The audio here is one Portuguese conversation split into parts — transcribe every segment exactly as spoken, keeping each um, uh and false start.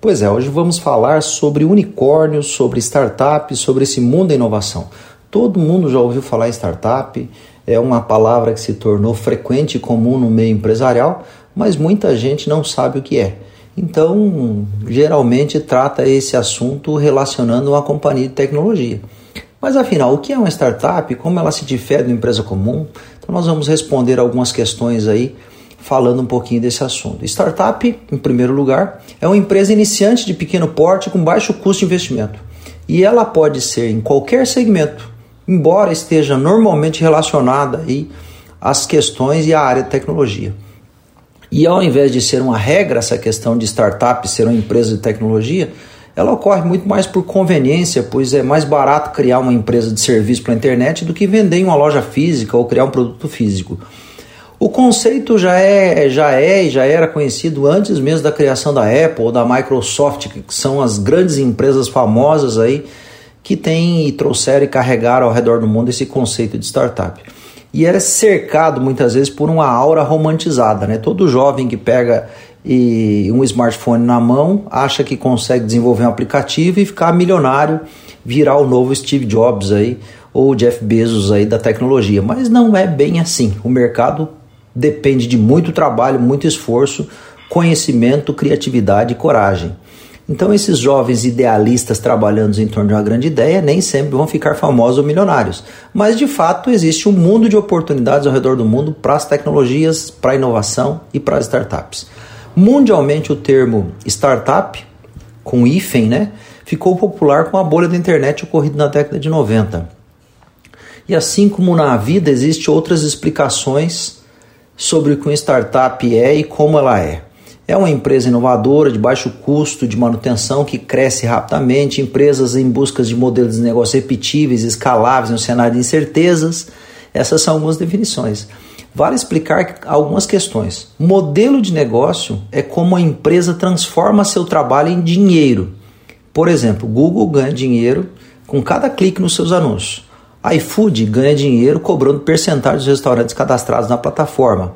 Pois é, hoje vamos falar sobre unicórnios, sobre startups, sobre esse mundo da inovação. Todo mundo já ouviu falar em startup, é uma palavra que se tornou frequente e comum no meio empresarial, mas muita gente não sabe o que é. Então, geralmente trata esse assunto relacionando uma companhia de tecnologia. Mas afinal, o que é uma startup? Como ela se difere de uma empresa comum? Então nós vamos responder algumas questões aí, falando um pouquinho desse assunto. Startup, em primeiro lugar, é uma empresa iniciante de pequeno porte com baixo custo de investimento. E ela pode ser em qualquer segmento, embora esteja normalmente relacionada aí às questões e à área de tecnologia. E ao invés de ser uma regra, essa questão de startup ser uma empresa de tecnologia, ela ocorre muito mais por conveniência, pois é mais barato criar uma empresa de serviço pela internet do que vender em uma loja física ou criar um produto físico. O conceito já é, já é e já era conhecido antes mesmo da criação da Apple ou da Microsoft, que são as grandes empresas famosas aí que têm e trouxeram e carregaram ao redor do mundo esse conceito de startup. E é cercado muitas vezes por uma aura romantizada, né? Todo jovem que pega e um smartphone na mão acha que consegue desenvolver um aplicativo e ficar milionário, virar o novo Steve Jobs aí, ou Jeff Bezos aí da tecnologia. Mas não é bem assim. O mercado depende de muito trabalho, muito esforço, conhecimento, criatividade e coragem. Então esses jovens idealistas trabalhando em torno de uma grande ideia nem sempre vão ficar famosos ou milionários. Mas de fato existe um mundo de oportunidades ao redor do mundo para as tecnologias, para a inovação e para as startups. Mundialmente o termo startup, com hífen, né, ficou popular com a bolha da internet ocorrida na década de noventa. E assim como na vida existem outras explicações sobre o que uma startup é e como ela é. É uma empresa inovadora, de baixo custo de manutenção, que cresce rapidamente, empresas em busca de modelos de negócio repetíveis, escaláveis, no cenário de incertezas. Essas são algumas definições. Vale explicar algumas questões. Modelo de negócio é como a empresa transforma seu trabalho em dinheiro. Por exemplo, Google ganha dinheiro com cada clique nos seus anúncios. iFood ganha dinheiro cobrando percentagem dos restaurantes cadastrados na plataforma.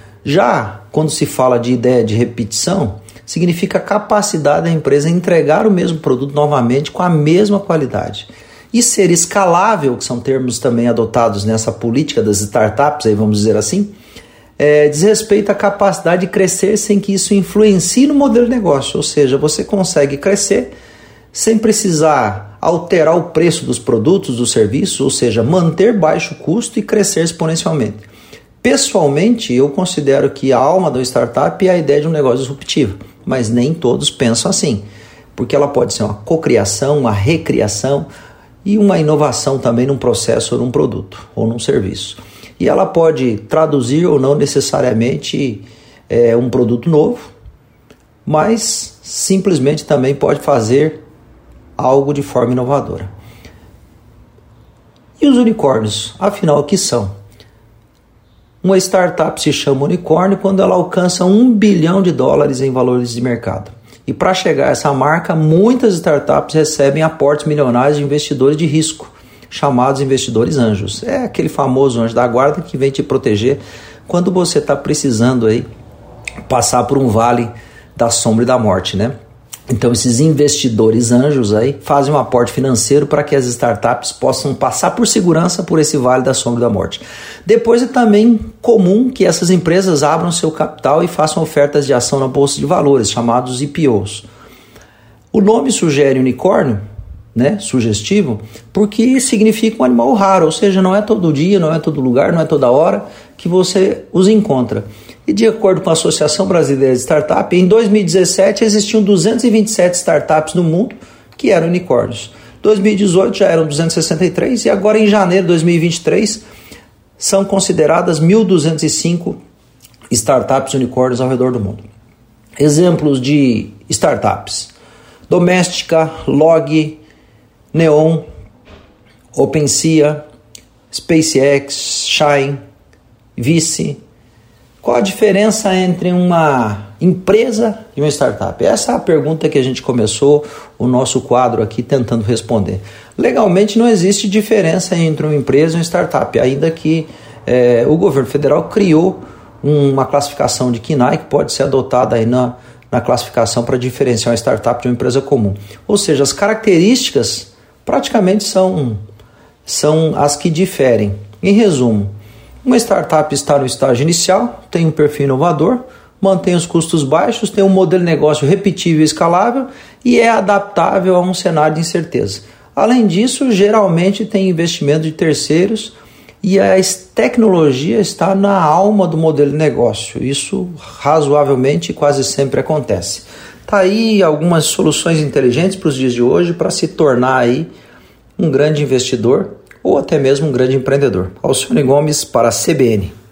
Já quando se fala de ideia de repetição, significa a capacidade da empresa entregar o mesmo produto novamente com a mesma qualidade. E ser escalável, que são termos também adotados nessa política das startups, aí vamos dizer assim, é, diz respeito à capacidade de crescer sem que isso influencie no modelo de negócio. Ou seja, você consegue crescer sem precisar alterar o preço dos produtos, dos serviços, ou seja, manter baixo custo e crescer exponencialmente. Pessoalmente, eu considero que a alma da startup é a ideia de um negócio disruptivo, mas nem todos pensam assim, porque ela pode ser uma cocriação, uma recriação e uma inovação também num processo ou num produto ou num serviço. E ela pode traduzir ou não necessariamente é, um produto novo, mas simplesmente também pode fazer algo de forma inovadora. E os unicórnios, afinal, o que são? Uma startup se chama unicórnio quando ela alcança um bilhão de dólares em valores de mercado. E para chegar a essa marca, muitas startups recebem aportes milionários de investidores de risco, chamados investidores anjos. É aquele famoso anjo da guarda que vem te proteger quando você está precisando aí passar por um vale da sombra e da morte, né? Então esses investidores anjos aí fazem um aporte financeiro para que as startups possam passar por segurança por esse vale da sombra da morte. Depois é também comum que essas empresas abram seu capital e façam ofertas de ação na bolsa de valores, chamados I P Os. O nome sugere unicórnio, né, sugestivo, porque significa um animal raro, ou seja, não é todo dia, não é todo lugar, não é toda hora que você os encontra. E de acordo com a Associação Brasileira de Startup, em dois mil e dezessete existiam duzentas e vinte e sete startups no mundo que eram unicórnios. Em dois mil e dezoito já eram duzentas e sessenta e três e agora em janeiro de dois mil e vinte e três são consideradas mil duzentas e cinco startups unicórnios ao redor do mundo. Exemplos de startups: Doméstica, Log, Neon, OpenSea, SpaceX, Shine, Vice. Qual a diferença entre uma empresa e uma startup? Essa é a pergunta que a gente começou o nosso quadro aqui tentando responder. Legalmente não existe diferença entre uma empresa e uma startup, ainda que é, o governo federal criou uma classificação de C N A E que pode ser adotada aí na, na classificação para diferenciar uma startup de uma empresa comum. Ou seja, as características praticamente são, são as que diferem. Em resumo, uma startup está no estágio inicial, tem um perfil inovador, mantém os custos baixos, tem um modelo de negócio repetível e escalável e é adaptável a um cenário de incerteza. Além disso, geralmente tem investimento de terceiros e a tecnologia está na alma do modelo de negócio. Isso razoavelmente quase sempre acontece. Está aí algumas soluções inteligentes para os dias de hoje para se tornar aí um grande investidor ou até mesmo um grande empreendedor. Alcione Gomes para a C B N.